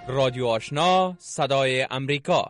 رادیو آشنا صدای امریکا.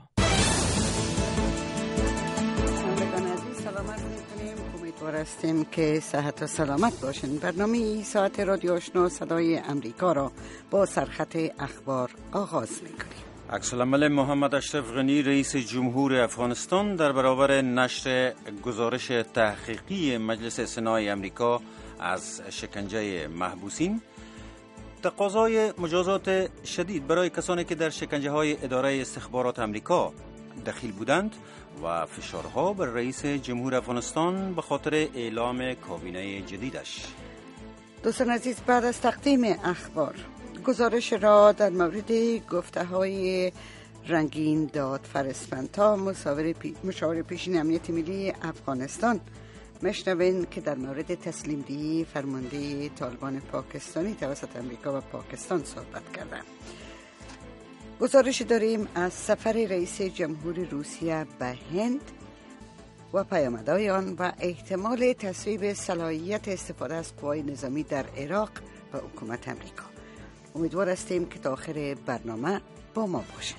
امیدوار هستیم که صحت و سلامت باشین. برنامه ساعت رادیو آشنا صدای امریکا را با سرخط اخبار آغاز می‌کنیم. عکس‌العمل محمد اشرف غنی رئیس جمهور افغانستان در برابر نشر گزارش تحقیقی مجلس سنای امریکا از شکنجه محبوسین، تقاضای مجازات شدید برای کسانی که در شکنجه‌های اداره استخبارات امریکا دخیل بودند و فشارها بر رئیس جمهور افغانستان به خاطر اعلام کابینه جدیدش. دوستان عزیز، بعد از تقدیم اخبار گزارش را در مورد گفته‌های رنگین داد فرسپنتا مشاور پیشین امنیت ملی افغانستان مشنوین که در مورد تسلیم دهی فرمانده طالبان پاکستانی توسط امریکا و پاکستان صحبت کردند. گزارش داریم از سفر رئیس جمهور روسیه به هند و پیامدهای آن و احتمال تصویب صلاحیت استفاده از قوای نظامی در عراق و حکومت امریکا. امیدوار هستیم که تا آخر برنامه با ما باشین.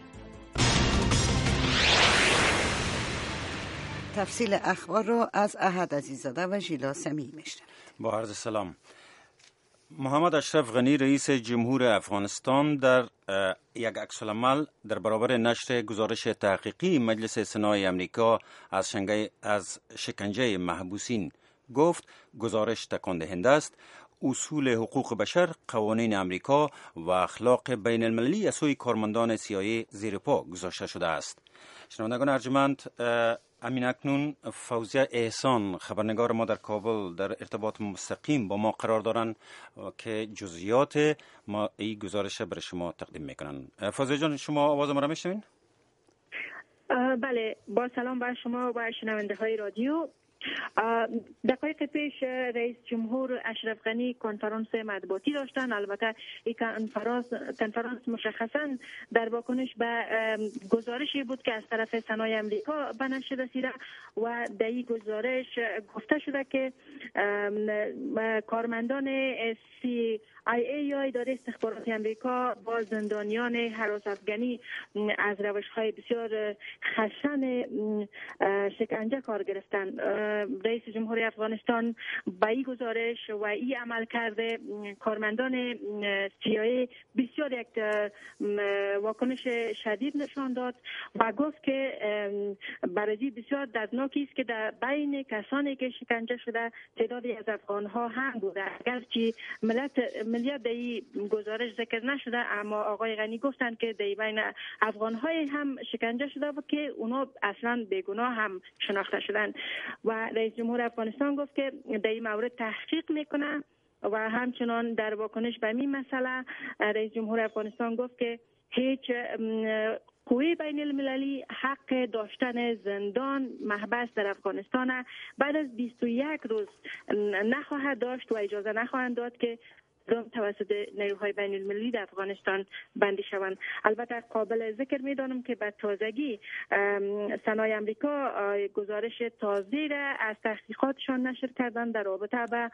تفصیل اخبار را از احد عزیزاده و ژیلا سمیع میشنوید. با عرض سلام. محمد اشرف غنی رئیس جمهور افغانستان در یک عکس‌العمل در برابر نشر گزارش تحقیقی مجلس سنای امریکا از شکنجه محبوسین گفت گزارش تکان دهنده است. اصول حقوق بشر، قوانین امریکا و اخلاق بین المللی از سوی کارمندان CIA زیر پا گذاشته شده است. شنوندگان ارجمند، امین اکنون فوزیه احسان خبرنگار ما در کابل در ارتباط مستقیم با ما قرار دارند که جزئیات ما این گزارش برای شما تقدیم میکنن. فوزیه جان، شما آواز ما را میشنوین؟ بله، با سلام بر شما و شنونده های رادیو. دقایق پیش رئیس جمهور اشرف غنی کنفرانس مطبوعاتی داشتن. البته این کنفرانس مشخصا در واکنش به گزارشی بود که از طرف سنای امریکا به نشر رسیده و در این گزارش گفته شده که کارمندان CIA یا اداره استخبارات امریکا با زندانیان هراس افغانی از روش‌های بسیار خشن شکنجه کار گرفتند. رئیس جمهوری افغانستان با این گزارش و این عمل کرده کارمندان CIA بسیار یک واکنش شدید نشان داد و گفت که برای بسیار دردناکی است که در بین کسانی که شکنجه شده تعدادی از افغان‌ها هم بوده. اگرچه ملیت در این گزارش ذکر نشده، اما آقای غنی گفتند که در بین افغان‌های هم شکنجه شده و که اونا اصلا بیگناه هم شناخته شدند و رئیس جمهور افغانستان گفت که در این مورد تحقیق میکنه و همچنان در واکنش به این مسئله رئیس جمهور افغانستان گفت که هیچ قوی بین المللی حق داشتن زندان محبس در افغانستان بعد از 21 روز نخواهد داشت و اجازه نخواهند داد که توسط نیروهای بین المللی در افغانستان بندی شوند. البته قابل ذکر می‌دانم که به تازگی سنای امریکا گزارش تازه را از تحقیقاتشان نشر کردند در رابطه به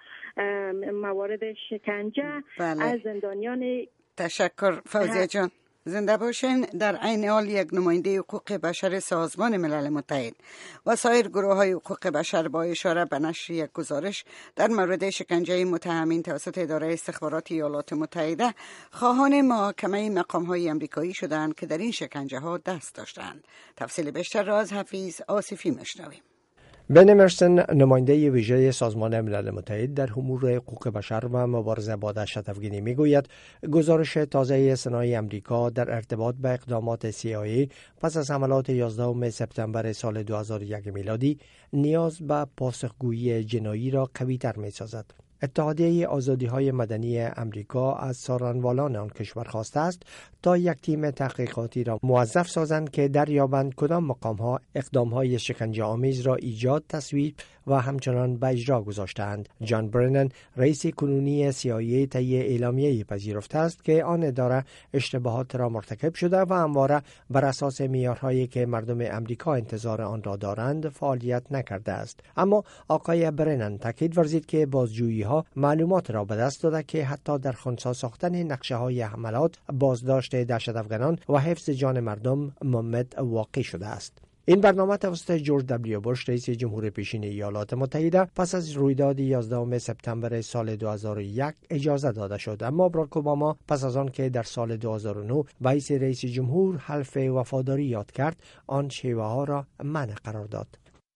موارد شکنجه از زندانیان. تشکر فوزیه جان، زنده باشین. در عین حال یک نماینده حقوق بشر سازمان ملل متحد و سایر گروه‌های حقوق بشر با اشاره به نشر یک گزارش در مورد شکنجه متهمین توسط اداره استخبارات ایالات متحده خواهان محاکمه مقام‌های آمریکایی شدند که در این شکنجه‌ها دست داشتند. تفصیل بیشتر را از حفیظ آصفی میشنویم. بن امرسون، نماینده ویژه سازمان ملل متحد در امور حقوق بشر و مبارزه با دهشت افغانی میگوید گزارش تازه سنای امریکا در ارتباط به اقدامات CIA پس از حملات 11 سپتامبر سال 2001 میلادی نیاز به پاسخگویی جنایی را قوی‌تر می‌سازد. اتحادیه آزادی‌های مدنی امریکا از سارنوالان آن کشور خواسته است تا یک تیم تحقیقاتی را موظف سازند که دریابند کدام مقام‌ها اقدام‌های شکنجه‌آمیز را ایجاد، تصویب و همچنان به اجرا گذاشتند. جان برنن رئیس کنونی CIA طی اعلامیه‌ای پذیرفته است که آن اداره اشتباهات را مرتکب شده و همواره بر اساس معیارهایی که مردم امریکا انتظار آن را دارند فعالیت نکرده است. اما آقای برنن تاکید ورزید که بازجویی‌ها معلومات را به دست داده که حتی در خنثی ساختن نقشه‌های حملات، بازداشت دهشت‌افغانان و حفظ جان مردم ممت واقع شده است. این برنامه توسط جورج دبلیو بوش رئیس جمهور پیشین ایالات متحده پس از رویداد 11 سپتامبر سال 2001 اجازه داده شد، اما باراک اوباما پس از آن که در سال 2009 باعث رئیس جمهور حلف وفاداری یاد کرد، آن شیوه ها را منع قرار داد.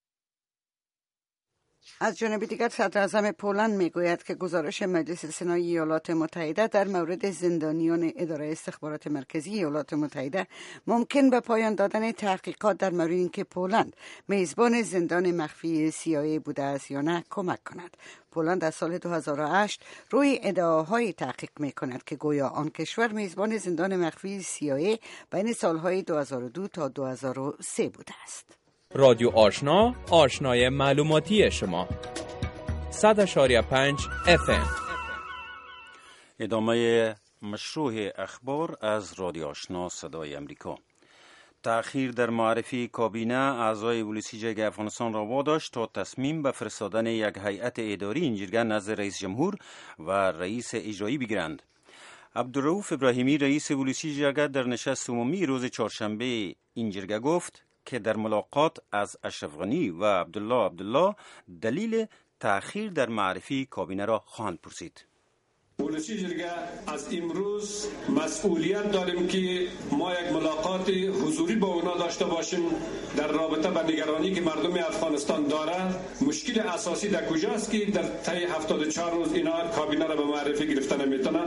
از جانب دیگر صدر اعظم پولند میگوید که گزارش مجلس سنای ایالات متحده در مورد زندانیان اداره استخبارات مرکزی ایالات متحده ممکن به پایان دادن تحقیقات در مورد اینکه پولند میزبان زندان مخفی CIA بوده است یا نه کمک کند. پولند در سال 2008 روی ادعاهای تحقیق میکند که گویا آن کشور میزبان زندان مخفی CIA بین سالهای 2002 تا 2003 بوده است. رادیو آشنا، آشنای معلوماتی شما. 100.5 FM. ادامه مشروع اخبار از رادیو آشنا صدای امریکا. تأخیر در معرفی کابینه اعضای بلوسیجه افغانستان را واداشت تا تصمیم به فرستادن یک هیئت اداری این جرگه نزد رئیس جمهور و رئیس اجرایی بگیرند. عبدالرؤوف ابراهیمی رئیس بلوسیجه در نشست عمومی روز چهارشنبه این جرگه گفت که در ملاقات از اشرف غنی و عبدالله دلیل تأخیر در معرفی کابینه را خواهند پرسید. بلوچی جرگه از امروز مسئولیت داریم که ما یک ملاقات حضوری با اونا داشته باشیم در رابطه با نگرانی که مردم افغانستان داره. مشکل اساسی در کجاست که در طی 74 روز اینا کابینه را به معرفی گرفتن نمیتونن.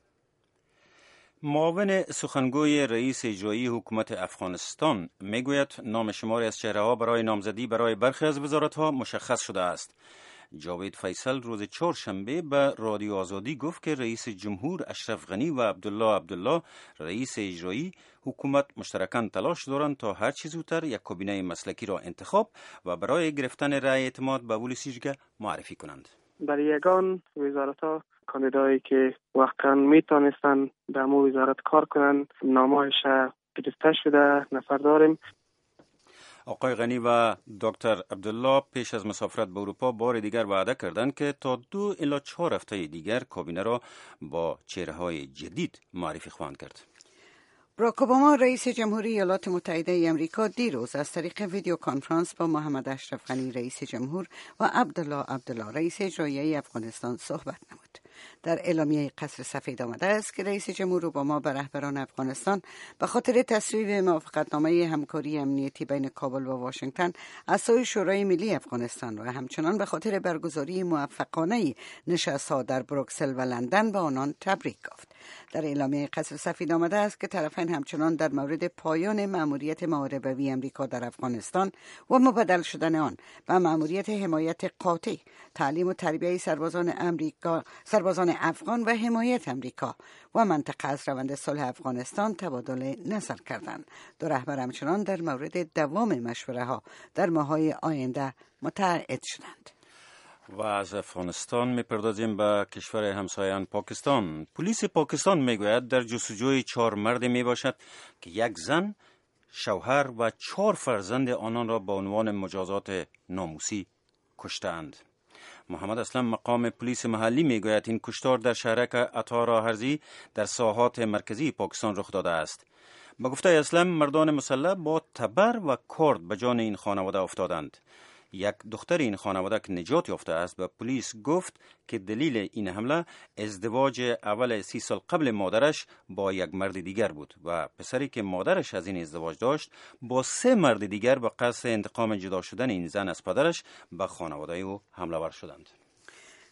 معاون سخنگوی رئیس اجرایی حکومت افغانستان میگوید نام شماری از چهره‌ها برای نامزدی برای برخی از وزارت‌ها مشخص شده است. جاوید فیصل روز چهارشنبه به رادیو آزادی گفت که رئیس جمهور اشرف غنی و عبدالله رئیس اجرایی حکومت مشترکاً تلاش دارند تا هر چه زودتر یک کابینه مسلکی را انتخاب و برای گرفتن رأی اعتماد به بلوچیجگه معرفی کنند. برای یگان وزارت‌ها کاندیدایی که واقعا میتونستن در مو وزارت کار کنن نامایش گرفته شده نفر داریم. آقای غنی و دکتر عبدالله پیش از مسافرت به اروپا بار دیگر وعده کردند که تا 2 الی 4 هفته دیگر کابینه را با چهره‌های جدید معرفی خواهند کرد. باراک اوباما رئیس جمهوری ایالات متحده ای آمریکا دیروز از طریق ویدیو کنفرانس با محمد اشرف غنی رئیس جمهور و عبدالله رئیس اجرایی افغانستان صحبت نمود. در اعلامیه قصر سفید آمده است که رئیس جمهور اوباما به رهبران افغانستان به خاطر تصویب موافقتنامه همکاری امنیتی بین کابل و واشنگتن از سوی شورای ملی افغانستان و همچنان به خاطر برگزاری موفقانه نشست‌ها در بروکسل و لندن به آنان تبریک گفت. در اعلامیه قصر سفید آمده است که طرفین همچنان در مورد پایان مأموریت محاربوی امریکا در افغانستان و مبدل شدن آن به مأموریت حمایت قاطع، تعلیم و تربیت سربازان افغان و حمایت امریکا و منطقه از روند صلح افغانستان تبادل نظر کردند. دو رهبر همچنان در مورد دوام مشوره ها در ماه‌های آینده متعهد شدند. و از افغانستان میپردازیم به کشور همسایه پاکستان. پلیس پاکستان میگوید در جستجوی 4 مرد میباشد که یک زن، شوهر و 4 فرزند آنان را با عنوان مجازات ناموسی کشتند. محمد اسلم مقام پلیس محلی میگوید این کشتار در شهرک عطارا هرزی در ساحات مرکزی پاکستان رخ داده است. به گفته اسلم مردان مسلح با تبر و کارد به جان این خانواده افتادند. یک دختر این خانواده که نجات یافته است به پلیس گفت که دلیل این حمله ازدواج اول 30 سال قبل مادرش با یک مرد دیگر بود و پسری که مادرش از این ازدواج داشت با 3 مرد دیگر به قصد انتقام جدا شدن این زن از پدرش به خانواده او حمله ور شدند.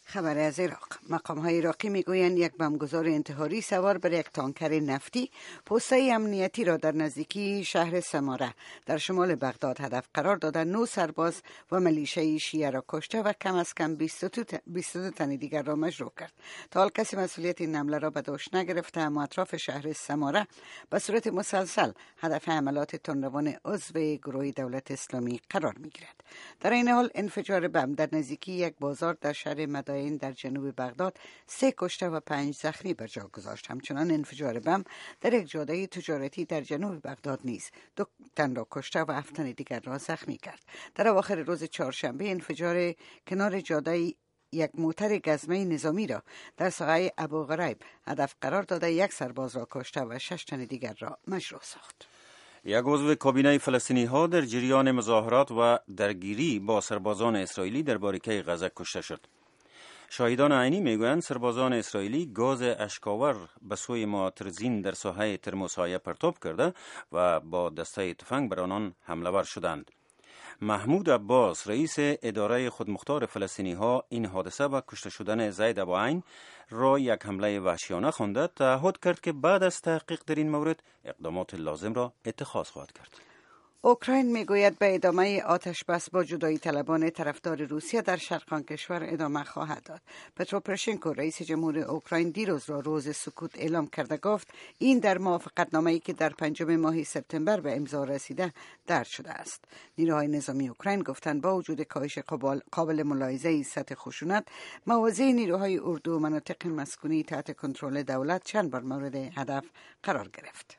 خبر از عراق. مقام‌های عراقی میگویند یک بمبگذار انتحاری سوار بر یک تانکر نفتی پست‌های امنیتی را در نزدیکی شهر سماره در شمال بغداد هدف قرار داده 9 سرباز و ملیشه شیعه را کشته و کم از کم 22 تن دیگر را مجروح کرد. تا حال کسی مسئولیت این حمله را به دوش نگرفته، اما اطراف شهر سماره به صورت مسلسل هدف حملات تندروان عضو گروه دولت اسلامی قرار میگیرد. در این حال انفجار بم در نزدیکی یک بازار در شهر مدائن در جنوب بغداد 3 کشته و 5 زخمی بر جا گذاشت. همچنان انفجار بم در یک جاده تجارتی در جنوب بغداد نیز 2 تن را کشته و 7 تن دیگر را زخمی کرد. در اواخر روز چهارشنبه انفجار کنار جاده یک موتر گزمه نظامی را در ساحه ابو غریب هدف قرار داده 1 سرباز را کشته و 6 تن دیگر را مجروح ساخت. یک عضو کابینه فلسطینی ها در جریان مظاهرات و درگیری با سربازان اسرائیلی در باریکه غزه کشته شد. شاهدان عینی میگویند سربازان اسرائیلی گاز اشکاور به سوی معترضین در ساحه ترموسایه پرتاب کرده و با دسته تفنگ بر آنان حمله ور شدند. محمود عباس رئیس اداره خودمختار فلسطینی ها این حادثه و کشته شدن زید ابو عین را یک حمله وحشیانه خوانده، تعهد کرد که بعد از تحقیق در این مورد اقدامات لازم را اتخاذ خواهد کرد. اوکراین میگوید به ادامه آتش بس با جدایی طلبان طرفدار روسیه در شرق آن کشور ادامه خواهد داد. پترو پروشنکو رئیس جمهور اوکراین دیروز را روز سکوت اعلام کرده، گفت این در موافقتنامه‌ای که در 5 ماه سپتامبر به امضا رسیده درج شده است. نیروهای نظامی اوکراین گفتند با وجود کاهش قابل ملاحظه سطح خشونت، مواضع نیروهای اردو و مناطق مسکونی تحت کنترل دولت چند بار مورد هدف قرار گرفت.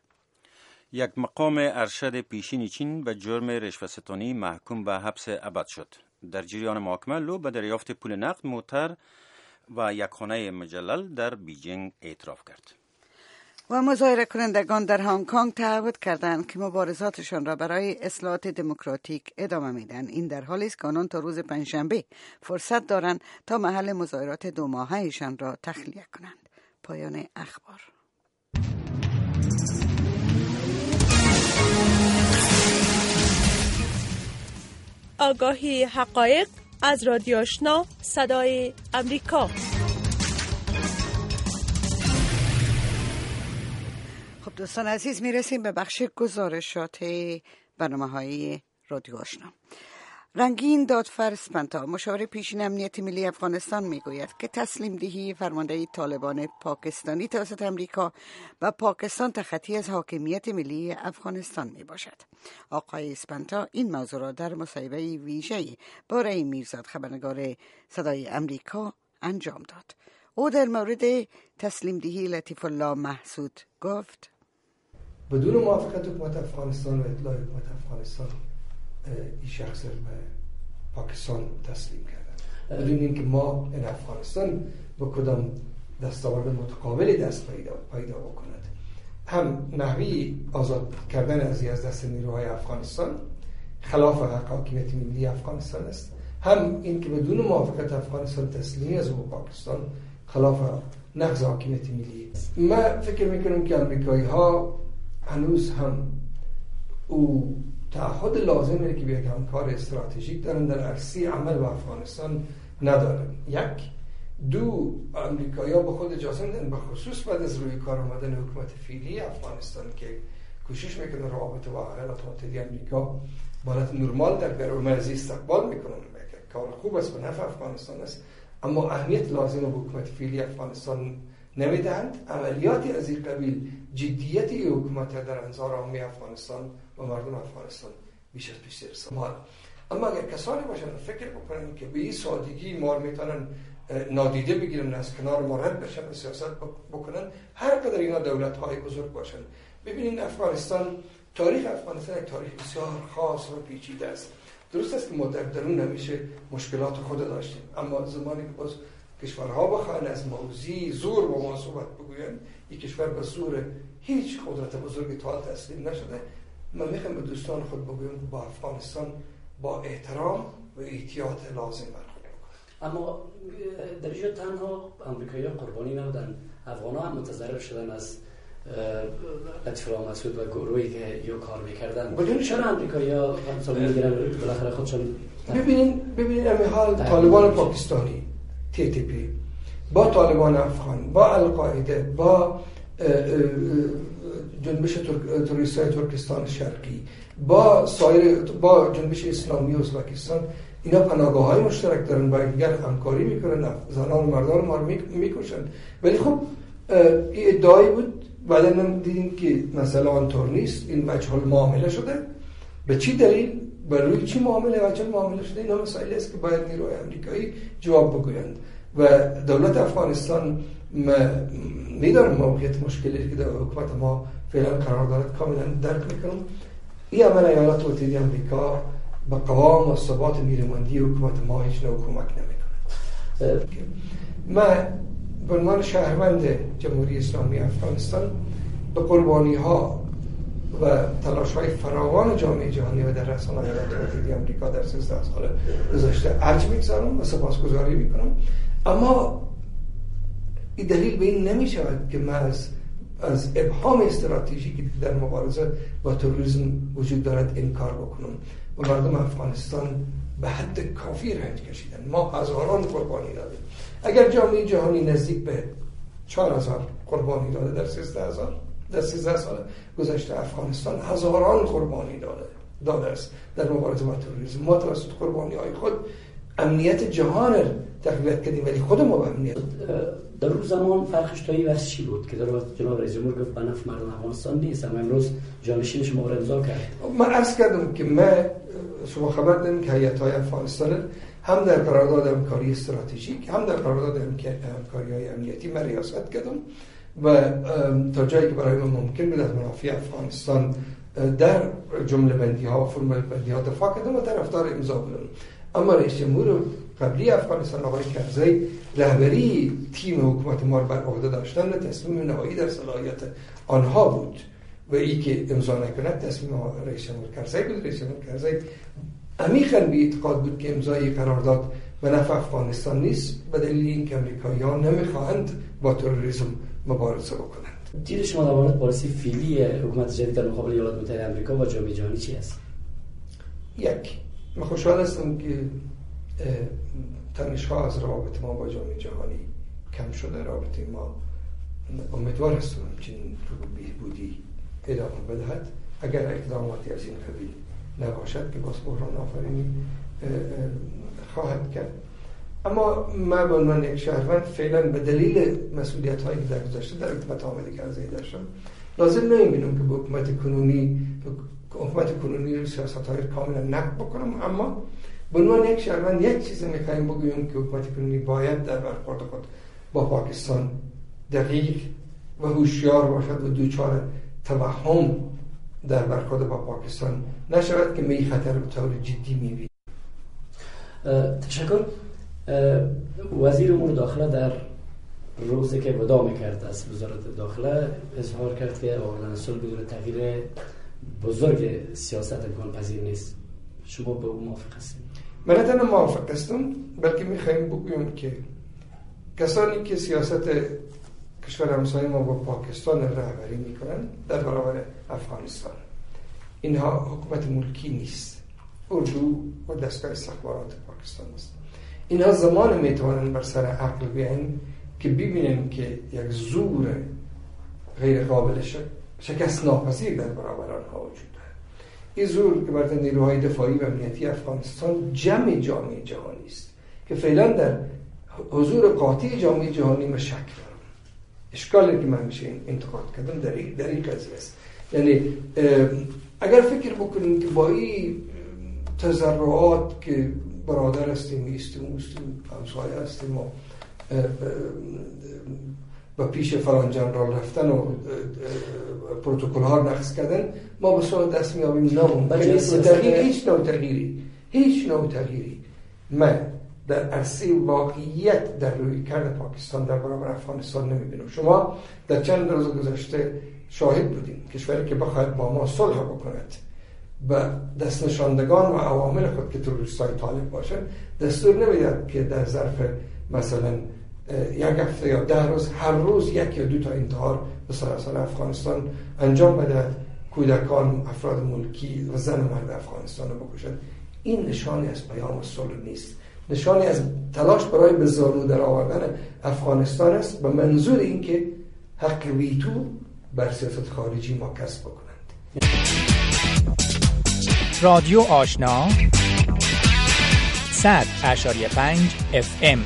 یک مقام ارشد پیشین چین به جرم رشوه‌ستانی محکوم به حبس ابد شد. در جریان محاکمه لو به دریافت پول نقد، موتر و یک خانه مجلل در بیجینگ اعتراف کرد. و مظاهره کنندگان در هنگ کنگ تعهد کردند که مبارزاتشان را برای اصلاحات دموکراتیک ادامه میدن. این در حالی است که آنان تا روز پنجشنبه فرصت دارند تا محل مظاهرات 2 ماهه‌شان را تخلیه کنند. پایان اخبار. آگاهی حقایق از رادیو آشنا صدای امریکا. خب دوستان عزیز، میرسیم به بخش گزارشات برنامه‌های رادیو آشنا. رنگین دادفر اسپنتا، مشاور پیشین امنیت ملی افغانستان، میگوید که تسلیم دهی فرماندهی طالبان پاکستانی توسط امریکا و پاکستان تخطی از حاکمیت ملی افغانستان می باشد. آقای اسپنتا این موضوع را در مصاحبه ویژه‌ای با رای میرزاد، خبرنگار صدای امریکا، انجام داد. او در مورد تسلیم دهی لطیف الله محسود گفت: بدون موافقت حکومت افغانستان و اطلاع حکومت افغانستان این شخص به پاکستان تسلیم کردن، بدون اینکه ما این افغانستان با کدام دستاورد متقابلی دست پیدا بکند. هم نحوی آزاد کردن از دست نیروهای افغانستان خلاف حاکمیت ملی افغانستان است، هم اینکه بدون موافقت افغانستان تسلیمی از پاکستان خلاف نقض حاکمیت ملی است. من فکر میکنم که امریکایی ها هنوز هم او تعهد لازمه که به یک همکار استراتژیک دارن در عرصه عمل با افغانستان ندارن. یک دو، امریکایی‌ها به خود اجازه میدن، به خصوص بعد از روی کار آمدن حکومت فعلی افغانستان که کوشش میکنه رابطه با ایالات متحده آمریکا به حالت نرمال در بیاره، از استقبال میکنن، کار خوب است به نفع افغانستان است، اما اهمیت لازم به حکومت فعلی افغانستان نمیدهند. عملیاتی از این قبیل جدیتی حکومت در انظار عامه افغانستان و مردم افغانستان بیش از پیش رسانه. اما اگر کسانی باشند فکر بکنن که به این سادگی ما میتونن نادیده بگیرن، از کنار ما رد بشن و سیاست بکنن، هر قدر اینا دولت‌های بزرگ باشن. ببینید افغانستان، تاریخ افغانستان یک تاریخ بسیار خاص و پیچیده است. درست است که ما در درون همیشه مشکلات خود داشتیم، اما زمانی که باز کشورها بخواهند از موضوع زور با ما صحبت بگویند، یک کشور به زور هیچ قدرت بزرگی تا تسلیم نشده. من میخوام به دوستان خود بگویم با افغانستان با احترام و احتیاط لازم برخورد بکنند. اما در اینجا تنها امریکایی‌ها قربانی نبودن، افغان‌ها هم متضرر شدن از لطیف الله مسعود و گروهی که یو کار می‌کردن. چرا امریکایی‌ها همسال می‌گیرن بالاخره خودشون؟ ببینید همین حال طالبان پاکستانی TTP، با طالبان افغان، با القاعده، با جنبش تروریست‌های ترکستان شرقی، با جنبش اسلامی ازبکستان، اینا پناهگاه‌های مشترک دارن، با دیگر همکاری میکنن، زنان و مردان ما رو میکشن. ولی خب این ادعایی بود، بعدا دیدیم که مثلا آنطور نیست، این وجه المعامله شده. به چی دلیل؟ بر روی چی معامله وجه المعامله شده؟ اینا مسائلی است که باید نیروهای آمریکایی جواب بگویند. و دولت افغانستان میدارم موقعیت مشکلی که در حکومت ما فعلا قرار دارد کاملا درک میکنم. این عمل ایالات متحده آمریکا با قوام و ثبات نیرومندی حکومت ما هیچ نوع کمک نمیکنه. من به عنوان شهروند جمهوری اسلامی افغانستان به قربانی ها و تلاش های فراوان جامعه جهانی و در رسانه‌های ایالات متحده آمریکا در 13 سال گذشته ارج می‌گذارم و سپاسگزاری میکنم. اما این دلیل به این نمی شود که من از ابهام استراتژیکی که در مبارزه با تروریسم وجود دارد انکار بکنم. و مردم افغانستان به حد کافی رنج کشیدن. ما هزاران قربانی دادیم. اگر جامعه جهانی نزدیک به 4000 قربانی داده در 13 سال گذشته، افغانستان هزاران قربانی داده است در مبارزه با تروریسم. ما توسط قربانی های خود امنیت جهان را تقویت کردیم، ولی خود ما به امنیت در روز زمان فرقش تا این چی بود که در جناب رئیس جمهور گفت به نفع مردم افغانستان نیست، اما امروز جانشین شما را امضا کرد. من عرض کردم که شما خبر دارید که هیئت‌های افغانستان هم در قرارداد همکاری استراتژیک، هم در قرارداد همکاری‌های امنیتی من ریاست کردم و تا جایی که برای من ممکن بود از منافع افغانستان در جمله بندی‌ها و فرمول بندی‌ها دفاع کردم و طرفدار امضا بودم. اما رئیس جمهور قبلی افغانستان آقای کرزی رهبری تیم حکومت ما بر عهده داشتن تصمیم نهایی در صلاحیت آنها بود و ای که امضا نکند تصمیم رئیس جمهور کرزی بود. رئیس جمهور کرزی عمیقاً به اعتقاد بود که امضای قرارداد به نفع افغانستان نیست، به دلیل اینکه امریکایی‌ها نمیخواهند با تروریسم مبارزه بکنند. دید شما در مورد پالیسی فعلی حکومت جدید در مقابل ایالات متحده آمریکا و جامعه جهانی چی است؟ من خوشحال هستم که تنش‌ها از رابطه ما با جامعه جهانی کم شده. رابطه ما امیدوار هستم چنین رو بهبودی ادامه بدهد. اگر اقداماتی از این قبیل نباشد که باز بحران آفرینی خواهد کرد. اما من به عنوان یک شهروند فعلا به دلیل مسئولیت‌هایی که در گذشته در حکومت آمده کرزی داشتم لازم نمی‌بینم که به حکومت کنونی سیاست‌های کاملا نقد بکنم. اما به عنوان یک شهروند یک چیز می‌خوایم بگویم که حکومت کنونی باید در برخورد خود با پاکستان دقیق و هوشیار باشد و دوچار توهم در برخورد با پاکستان نشود که می خطر به طور جدی می‌بینیم. تشکر. وزیر امور داخله در روزی که وداع می‌کرد از وزارت داخله اظهار کرد که آقای صلح بدون تغییر بزرگ سیاست امکان پذیر نیست. شما به اون موافق هستید؟ من نه تنها موافق هستم بلکه می‌خوایم بگویم که کسانی که سیاست کشور همسایه ما با پاکستان رهبری می‌کنند در برابر افغانستان، اینها حکومت ملکی نیست، اردو و دستگاه استخبارات پاکستان است. اینها زمان میتوانند بر سر عقل بیاین که ببینن که یک زور غیر قابل شکست ناپذیر در برابر آنها وجود دارد. این زور که بر نیروهای دفاعی و امنیتی افغانستان جمع جامعه جهانی است که فعلا در حضور قاطع جامعه جهانی من شک دارم. اشکالی که من میشه انتقاد کردم در این قضیه است. یعنی اگر فکر بکنیم که با این تظاهرات که برادر هستیم، ایستیم، همسایه هستیم و با پیش فلان جنرال رفتن و پروتکل ها نقض کردن ما به صورت دست میابیم ناممکن هیچ نوع تغییری من در عرصه واقعیت در روی کرد پاکستان در برابر افغانستان نمیبینم. شما در چند روز گذشته شاهد بودیم کشوری که بخواهد با ما صلح بکند و دست نشاندگان و عوامل خود که تروریستای طالب باشند دستور نمیدهد که در ظرف مثلا یک هفته یا 10 روز هر روز 1 یا 2 تا انتحار به سراسر افغانستان انجام بدهد، کودکان، افراد ملکی و زن و مرد افغانستان رو بکشند. این نشانی از پیام صلح نیست. نشانی از تلاش برای به زانو در آوردن افغانستان است به منظور اینکه حق ویتو بر سیاست خارجی ما کسب بکنند. رادیو آشنا 100.5 FM.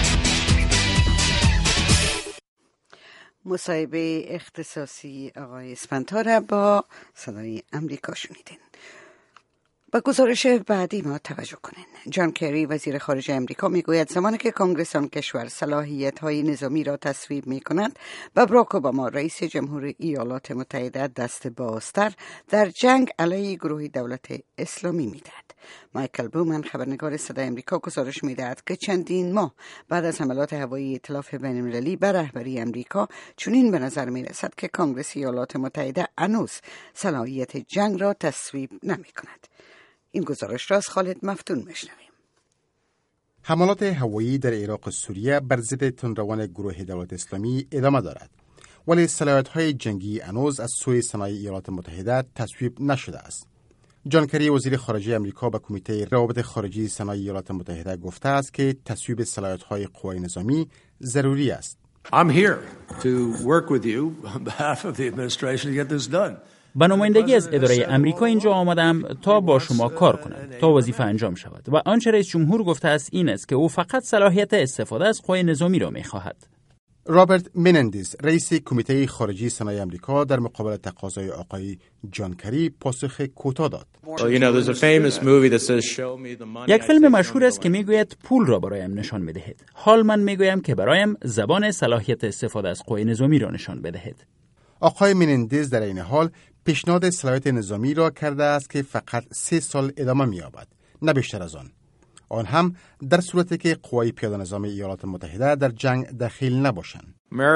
مصاحبه اختصاصی آقای اسفندیار با صدای امریکا شنیدین. با گزارش بعدی ما توجه کنین. جان کری وزیر خارجه امریکا میگوید زمانی که کنگره آن کشور صلاحیت‌های نظامی را تصویب می‌کند و باراک اوباما رئیس جمهور ایالات متحده دست بازتر در جنگ علیه گروه دولت اسلامی می‌دهد. مایکل بومن خبرنگار صدای امریکا گزارش می‌دهد که چندین ماه بعد از حملات هوایی ائتلاف بین‌المللی بر رهبری امریکا چنین به نظر می‌رسد که کنگره ایالات متحده هنوز صلاحیت جنگ را تصویب نمی‌کند. این گزارش را از خالد مفتون میشنویم. حملات هوایی در عراق و سوریه بر ضد تندروان گروه دولت اسلامی ادامه دارد، ولی صلاحیت‌های جنگی هنوز از سوی صنایع ایالات متحده تصویب نشده است. جان کری وزیر خارجه امریکا به کمیته روابط خارجی صنایع ایالات متحده گفته است که تصویب صلاحیت‌های قوای نظامی ضروری است. I'm here to work with you on behalf of the administration to get this done. به نمایندگی از اداره امریکا اینجا آمدم تا با شما کار کنم تا وظیفه انجام شود و آنچه رئیس جمهور گفته است این است که او فقط صلاحیت استفاده از قوای نظامی را می‌خواهد. رابرت منندز رئیس کمیته خارجی صنایع امریکا در مقابل تقاضای آقای جان کری پاسخ کوتاه داد. یک فیلم مشهور است که میگوید پول را برایم نشان بدهید. حال من میگویم که برایم زبان صلاحیت استفاده از قوای نظامی را نشان بدهید. آقای منندز در این حال پیشنهاد صلاحیت نظامی را کرده است که فقط 3 سال ادامه می‌یابد، نه بیشتر از آن هم در صورتی که قوای پیاده نظام ایالات متحده در جنگ دخیل نباشند.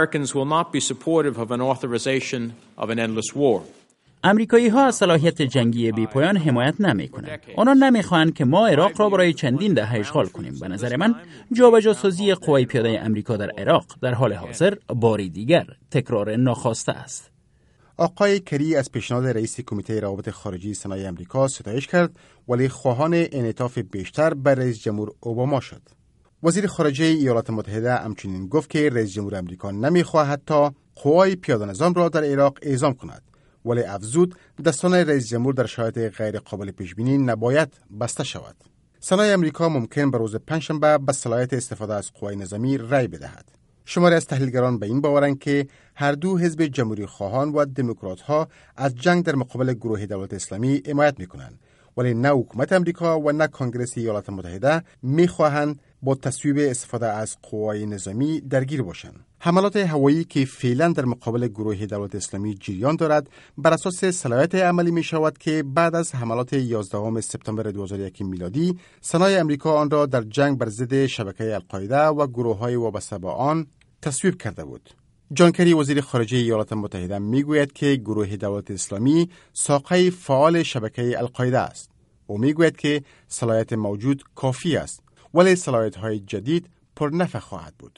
امریکایی‌ها از صلاحیت جنگی بی‌پایان حمایت نمی‌کنند. آنها نمی‌خواهند که ما عراق را برای چندین دهه اشغال کنیم. به نظر من جابجاسازی قوای پیاده امریکا در عراق در حال حاضر باری دیگر تکرار ناخواسته است. آقای کری از پیشنهاد رئیس کمیته روابط خارجی صنایع امریکا ستایش کرد، ولی خواهان انعطاف بیشتر بر رئیس جمهور اوباما شد. وزیر خارجه ایالات متحده همچنین گفت که رئیس جمهور امریکا نمی‌خواهد تا قوای پیاده نظام را در عراق اعزام کند، ولی افزود دستان رئیس جمهور در شرایط غیر قابل پیش بینی نباید بسته شود. صنایع امریکا ممکن به روز پنجشنبه به صلاحیت استفاده از قوای نظامی رأی بدهد. شماری از تحلیلگران به این باورند که هر دو حزب جمهوری خواهان و دموکرات‌ها از جنگ در مقابل گروه دولت اسلامی حمایت می‌کنند، ولی نه حکومت امریکا و نه کنگره ایالات متحده می‌خواهند با تصویب استفاده از قوای نظامی درگیر باشند. حملات هوایی که فعلا در مقابل گروه دولت اسلامی جریان دارد بر اساس صلاحیت عملی می شود که بعد از حملات 11 سپتامبر 2001 میلادی صنایع امریکا آن را در جنگ بر ضد شبکه القاعده و گروه‌های وابسته با آن تصویب کرده بود. جان کری وزیر خارجه ایالات متحده میگوید که گروه دولت اسلامی ساقه فعال شبکه القاعده است. او میگوید که صلاحیت موجود کافی است، ولی صلاحیت‌های جدید پرنفع خواهد بود.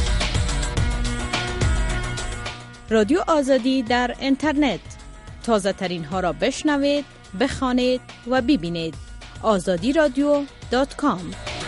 رادیو آزادی در اینترنت، تازه ترین ها را بشنوید، بخوانید و ببینید. azadiradio.com.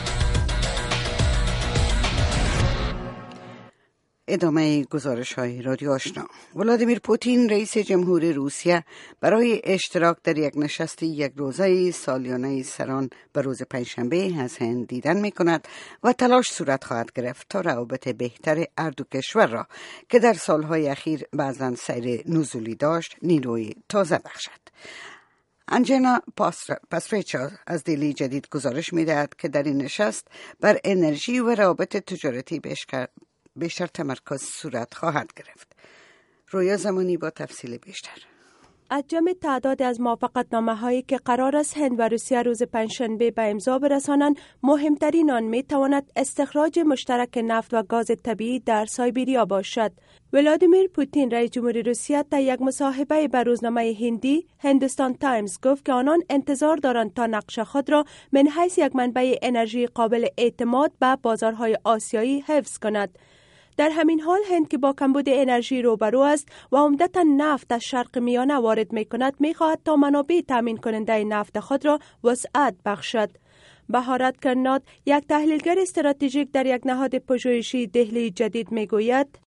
ادامه گزارش های رادیو آشنا. ولادیمیر پوتین رئیس جمهور روسیه برای اشتراک در یک نشست یک روزه سالیانه سران به روز پنجشنبه از هند دیدن می کند و تلاش صورت خواهد گرفت تا روابط بهتر هر دو کشور را که در سالهای اخیر بعضاً سیر نزولی داشت نیروی تازه بخشد. انجنا پاستریچا از دیلی جدید گزارش می دهد که در این نشست بر انرژی و روابط تجارتی بیشتر تمرکز صورت خواهد گرفت. رویا زمانی با تفصیل بیشتر. از جمع تعداد از موافقتنامه‌هایی که قرار است هند و روسیه روز پنجشنبه به امضا برسانند، مهمترین آن می‌تواند استخراج مشترک نفت و گاز طبیعی در سایبریا باشد. ولادیمیر پوتین رئیس جمهور روسیه در یک مصاحبه به روزنامه هندی هندوستان تایمز گفت که آنان انتظار دارند تا نقش خود را من حیث یک منبع انرژی قابل اعتماد به بازارهای آسیایی حفظ کند. در همین حال هند که با کمبود انرژی روبرو است و عمدتاً نفت از شرق میانه وارد می کند، می خواهد تا منابع تامین کننده نفت خود را وسعت بخشد. بهارت کرنات، یک تحلیلگر استراتژیک در یک نهاد پژوهشی دهلی جدید میگوید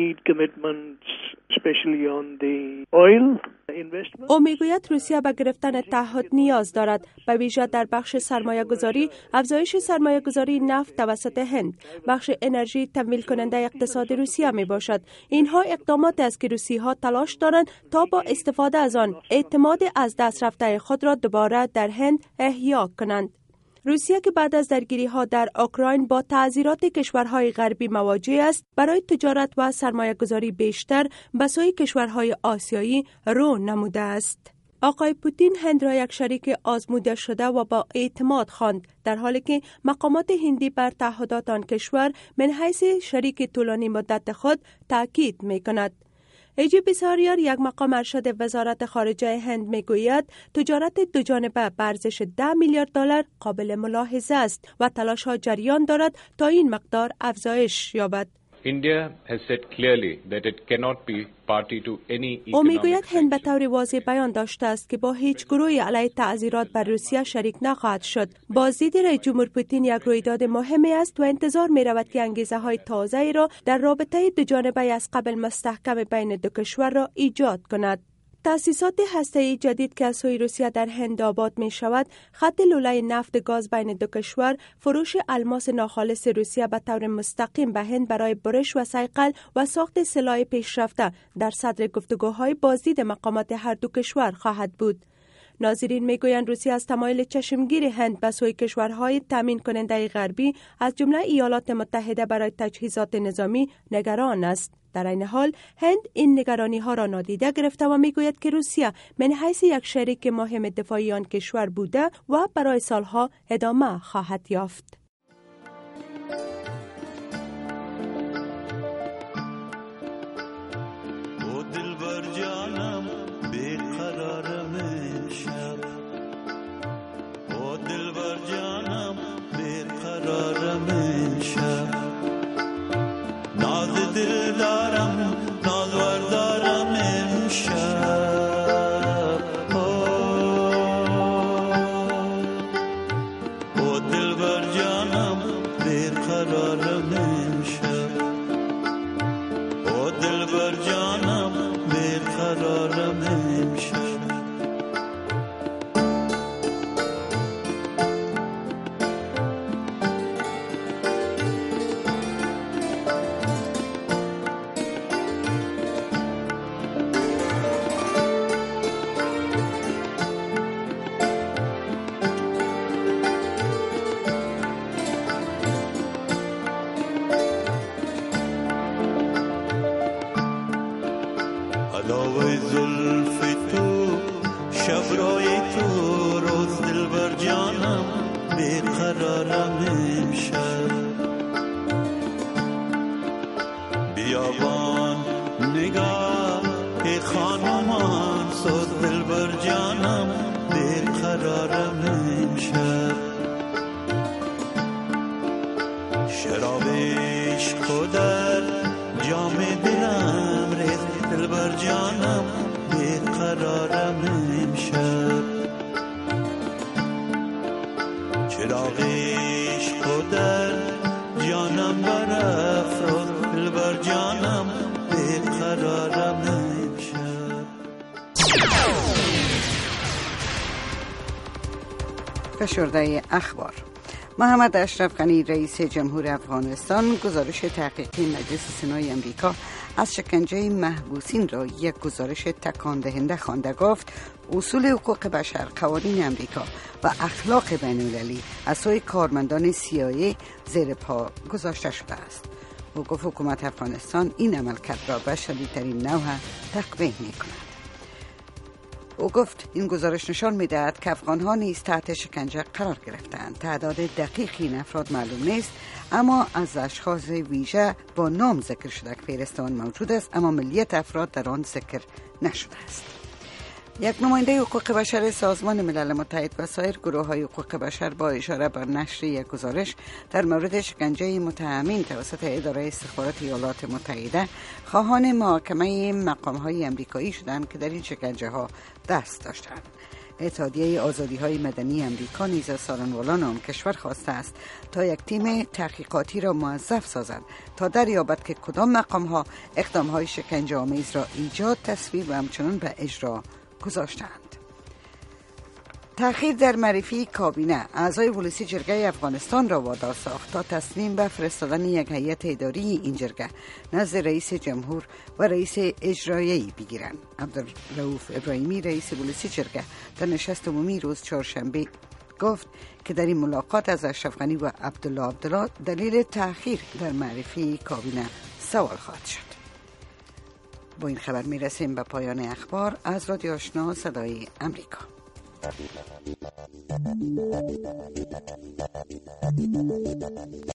او میگوید روسیه به گرفتن تعهد نیاز دارد، به ویژه در بخش سرمایه گذاری، افزایش سرمایه گذاری نفت توسط هند. بخش انرژی تمویل کننده اقتصاد روسیه می باشد. اینها اقدامات است که روسی ها تلاش دارند تا با استفاده از آن اعتماد از دست رفته خود را دوباره در هند احیا کنند. روسیه که بعد از درگیری ها در اوکراین با تعذیرات کشورهای غربی مواجه است، برای تجارت و سرمایه گذاری بیشتر به سوی کشورهای آسیایی رو نموده است. آقای پوتین هند را یک شریک آزموده شده و با اعتماد خواند، در حالی که مقامات هندی بر تعهدات آن کشور من حیث شریک طولانی مدت خود تاکید می کند. ایجی بیساریار، یک مقام ارشد وزارت خارجه هند میگوید تجارت دو جانبه به ارزش 10 میلیارد دلار قابل ملاحظه است و تلاش ها جریان دارد تا این مقدار افزایش یابد. او میگوید هند به طور واضح بیان داشته است که با هیچ گروهی علیه تعذیرات بر روسیه شریک نخواهد شد. بازدید رئیس جمهور پوتین یک رویداد مهمی است و انتظار می رود که انگیزه های تازه‌ای را در رابطه دو جانبه از قبل مستحکم بین دو کشور را ایجاد کند. تأسیسات هسته‌ای جدید که از سوی روسیه در هند آباد می شود، خط لوله نفت گاز بین دو کشور، فروش الماس ناخالص روسیه به طور مستقیم به هند برای برش و صیقل و ساخت سلاح پیشرفته در صدر گفتگوهای بازدید مقامات هر دو کشور خواهد بود. ناظرین میگویند روسیه از تمایل چشمگیر هند به سوی کشورهای تامین کننده غربی از جمله ایالات متحده برای تجهیزات نظامی نگران است. در این حال هند این نگرانی ها را نادیده گرفته و میگوید که روسیه من حیث یک شریک مهم دفاعی آن کشور بوده و برای سالها ادامه خواهد یافت. فشرده اخبار. محمد اشرف غنی رئیس جمهور افغانستان گزارش تحقیقی مجلس سنای امریکا از شکنجه محبوسین را یک گزارش تکان دهنده خوانده. گفت اصول حقوق بشر، قوانین امریکا و اخلاق بین المللی از سوی کارمندان CIA زیر پا گذاشته شده است. او گفت حکومت افغانستان این عملکرد را به شدیدترین نوع تقبیح می‌کند. او گفت این گزارش نشان می‌دهد که افغان‌ها نیز تحت شکنجه قرار گرفتند. تعداد دقیق این افراد معلوم نیست، اما از اشخاص ویژه با نام ذکر شده که فهرست آن موجود است، اما ملیت افراد در آن ذکر نشده است. یک نماینده حقوق بشر سازمان ملل متحد و سایر گروه‌های حقوق بشر با اشاره بر نشر یک گزارش در مورد شکنجه متهمین توسط اداره استخبارات ایالات متحده خواهان محاکمه مقام‌های آمریکایی شدند که در این شکنجه‌ها دست داشتند. اتحادیه آزادی‌های مدنی امریکا نیز از سارنوالان آن کشور خواسته است تا یک تیم تحقیقاتی را موظف سازد تا دریابد که کدام مقام‌ها اقدام‌های شکنجه‌آمیز را ایجاد، تصویب و همچنان به اجرا گذاشتند. تأخیر در معرفی کابینه اعضای پلیس جرگه افغانستان را وادار ساخت تا تصمیم به فرستادن یک هیئت اداری این جرگه نزد رئیس جمهور و رئیس اجرایی بگیرند. عبدالرؤوف ابراهیمی رئیس پلیس جرگه در نشست عمومی روز چهارشنبه گفت که در این ملاقات از اشرف غنی و عبدالله دلیل تأخیر در معرفی کابینه سوال خواهد شد. با این خبر میرسیم به پایان اخبار از رادیو آشنا صدای امریکا.